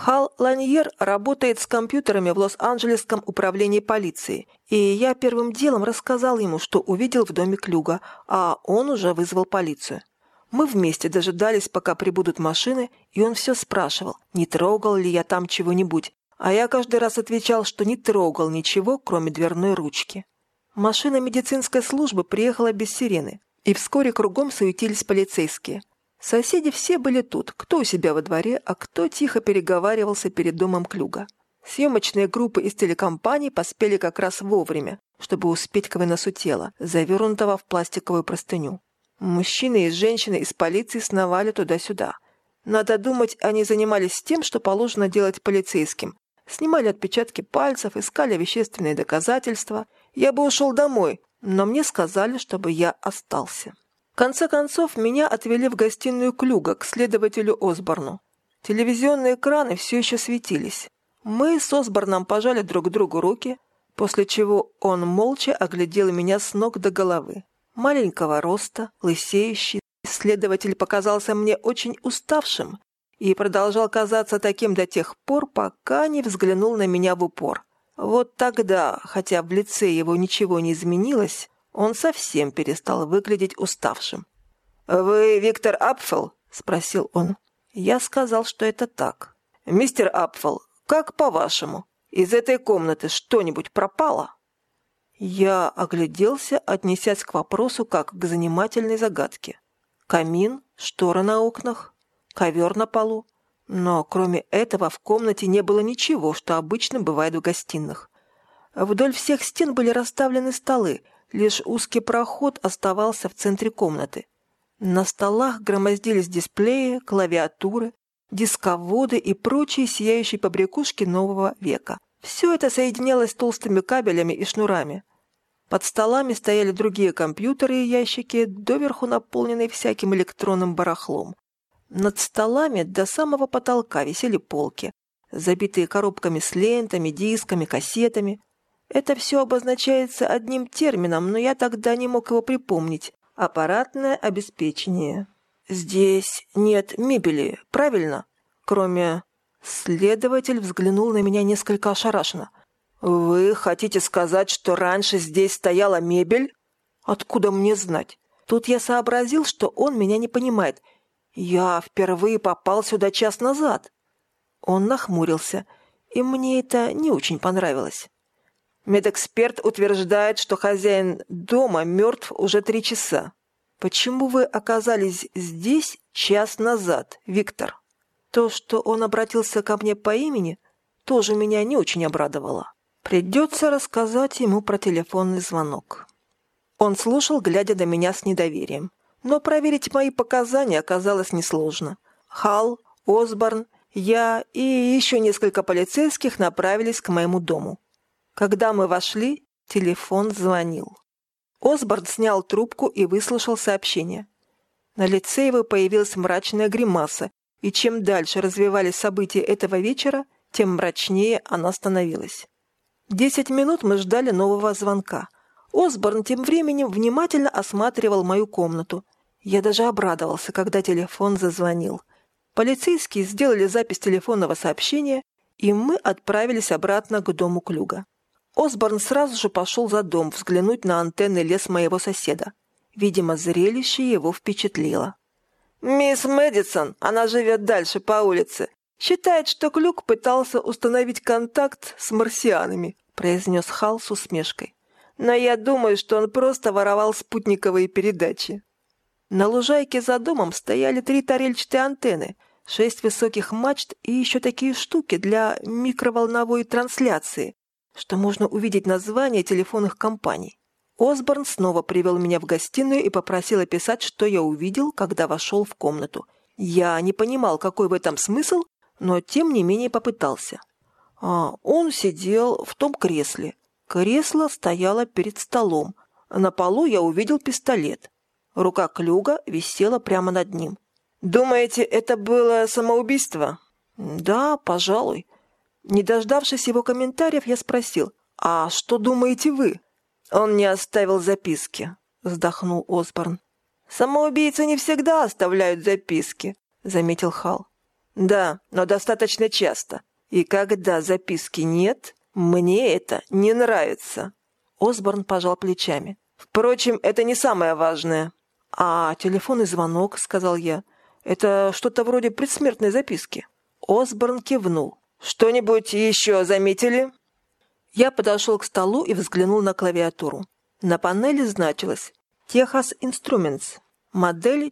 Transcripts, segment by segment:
Хал Ланьер работает с компьютерами в Лос-Анджелесском управлении полиции, и я первым делом рассказал ему, что увидел в доме Клюга, а он уже вызвал полицию. Мы вместе дожидались, пока прибудут машины, и он все спрашивал, не трогал ли я там чего-нибудь, а я каждый раз отвечал, что не трогал ничего, кроме дверной ручки. Машина медицинской службы приехала без сирены, и вскоре кругом суетились полицейские. Соседи все были тут, кто у себя во дворе, а кто тихо переговаривался перед домом Клюга. Съемочные группы из телекомпаний поспели как раз вовремя, чтобы успеть к выносу тела, завернутого в пластиковую простыню. Мужчины и женщины из полиции сновали туда-сюда. Надо думать, они занимались тем, что положено делать полицейским. Снимали отпечатки пальцев, искали вещественные доказательства. Я бы ушел домой, но мне сказали, чтобы я остался. В конце концов, меня отвели в гостиную Клюга к следователю Осборну. Телевизионные экраны все еще светились. Мы с Осборном пожали друг другу руки, после чего он молча оглядел меня с ног до головы. Маленького роста, лысеющий, следователь показался мне очень уставшим и продолжал казаться таким до тех пор, пока не взглянул на меня в упор. Вот тогда, хотя в лице его ничего не изменилось, он совсем перестал выглядеть уставшим. «Вы Виктор Апфел?» – спросил он. Я сказал, что это так. «Мистер Апфел, как по-вашему, из этой комнаты что-нибудь пропало?» Я огляделся, отнесясь к вопросу как к занимательной загадке. Камин, шторы на окнах, ковер на полу. Но кроме этого в комнате не было ничего, что обычно бывает в гостиных. Вдоль всех стен были расставлены столы, лишь узкий проход оставался в центре комнаты. На столах громоздились дисплеи, клавиатуры, дисководы и прочие сияющие побрякушки нового века. Все это соединялось толстыми кабелями и шнурами. Под столами стояли другие компьютеры и ящики, доверху наполненные всяким электронным барахлом. Над столами до самого потолка висели полки, забитые коробками с лентами, дисками, кассетами. Это все обозначается одним термином, но я тогда не мог его припомнить. Аппаратное обеспечение. Здесь нет мебели, правильно? Кроме... Следователь взглянул на меня несколько ошарашенно. «Вы хотите сказать, что раньше здесь стояла мебель?» «Откуда мне знать?» Тут я сообразил, что он меня не понимает. «Я впервые попал сюда час назад». Он нахмурился, и мне это не очень понравилось. «Медэксперт утверждает, что хозяин дома мертв уже 3 часа. Почему вы оказались здесь час назад, Виктор?» То, что он обратился ко мне по имени, тоже меня не очень обрадовало. Придется рассказать ему про телефонный звонок. Он слушал, глядя на меня с недоверием. Но проверить мои показания оказалось несложно. Хал, Осборн, я и еще несколько полицейских направились к моему дому. Когда мы вошли, телефон звонил. Осборн снял трубку и выслушал сообщение. На лице его появилась мрачная гримаса, и чем дальше развивались события этого вечера, тем мрачнее она становилась. 10 минут мы ждали нового звонка. Осборн тем временем внимательно осматривал мою комнату. Я даже обрадовался, когда телефон зазвонил. Полицейские сделали запись телефонного сообщения, и мы отправились обратно к дому Клюга. Осборн сразу же пошел за дом взглянуть на антенный лес моего соседа. Видимо, зрелище его впечатлило. «Мисс Мэдисон, она живет дальше по улице, считает, что Клюг пытался установить контакт с марсианами», произнес Хал с усмешкой. «Но я думаю, что он просто воровал спутниковые передачи». На лужайке за домом стояли 3 тарельчатые антенны, 6 высоких мачт и еще такие штуки для микроволновой трансляции, что можно увидеть названия телефонных компаний. Осборн снова привел меня в гостиную и попросил описать, что я увидел, когда вошел в комнату. Я не понимал, какой в этом смысл, но тем не менее попытался. Он сидел в том кресле. Кресло стояло перед столом. На полу я увидел пистолет. Рука Клюга висела прямо над ним. «Думаете, это было самоубийство?» «Да, пожалуй». Не дождавшись его комментариев, я спросил: «А что думаете вы?» «Он не оставил записки», — вздохнул Осборн. «Самоубийцы не всегда оставляют записки», — заметил Хал. Да, но достаточно часто. И когда записки нет, мне это не нравится. Осборн пожал плечами. Впрочем, это не самое важное. А телефонный звонок, сказал я, это что-то вроде предсмертной записки. Осборн кивнул. Что-нибудь еще заметили? Я подошел к столу и взглянул на клавиатуру. На панели значилось Texas Instruments, модель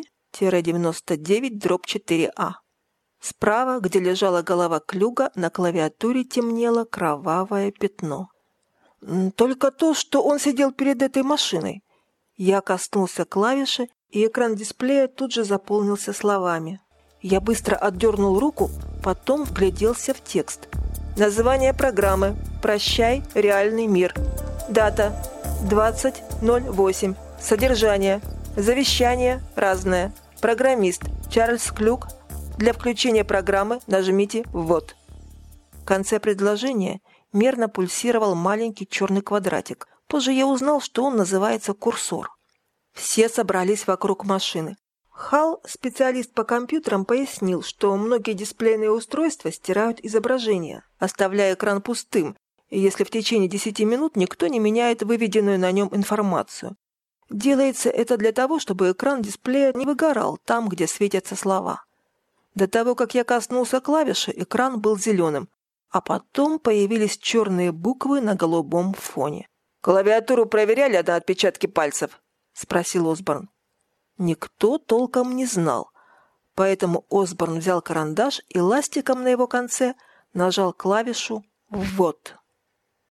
T-99-4A. Справа, где лежала голова Клюга, на клавиатуре темнело кровавое пятно. Только то, что он сидел перед этой машиной. Я коснулся клавиши, и экран дисплея тут же заполнился словами. Я быстро отдернул руку, потом вгляделся в текст. Название программы «Прощай, реальный мир». Дата 20.08. Содержание. Завещание разное. Программист Чарльз Клюг. Для включения программы нажмите «Ввод». В конце предложения мерно пульсировал маленький черный квадратик. Позже я узнал, что он называется курсор. Все собрались вокруг машины. Халл, специалист по компьютерам, пояснил, что многие дисплейные устройства стирают изображение, оставляя экран пустым, если в течение 10 минут никто не меняет выведенную на нем информацию. Делается это для того, чтобы экран дисплея не выгорал там, где светятся слова. До того, как я коснулся клавиши, экран был зеленым, а потом появились черные буквы на голубом фоне. «Клавиатуру проверяли на отпечатки пальцев?» — спросил Осборн. Никто толком не знал, поэтому Осборн взял карандаш и ластиком на его конце нажал клавишу «Ввод».